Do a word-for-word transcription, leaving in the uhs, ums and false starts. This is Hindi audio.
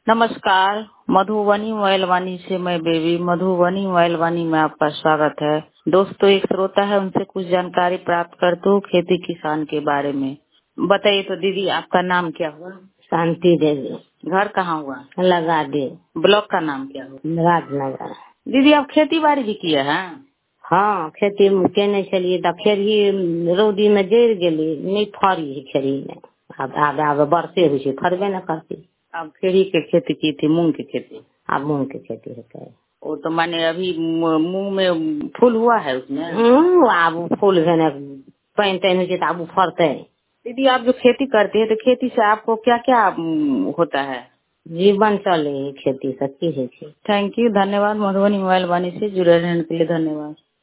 नमस्कार, मधुबनी मोबाइल वाणी से मैं बेबी। मधुबनी मोबाइल वाणी में आपका स्वागत है। दोस्तों, एक श्रोता है, उनसे कुछ जानकारी प्राप्त करते हूँ खेती किसान के बारे में। बताइए तो दीदी, आपका नाम क्या हुआ? शांति देवी। घर कहाँ हुआ? लगा दे। ब्लॉक का नाम क्या हुआ? राजनगर। दीदी, आप खेती बाड़ी भी किए हैं? हाँ, खेती केने चलिए तो फिर ही रौदी में जड़ गेली, नहीं फरी है खेरी में। अब अब अब बरसे हुई है, फरबे न करती। आप खेड़ी के खेती की थी, मूंग की खेती? अब मूंग की खेती होता है। वो तो माने अभी मूंग में फूल हुआ है उसमें? अब फूल भेने पानी तैन हो अब फरते। दीदी, आप जो खेती करती है तो खेती से आपको क्या क्या होता है? जीवन चले खेती से की है। थैंक यू, धन्यवाद। मधुबनी मोबाइल वाणी से जुड़े रहने के लिए धन्यवाद।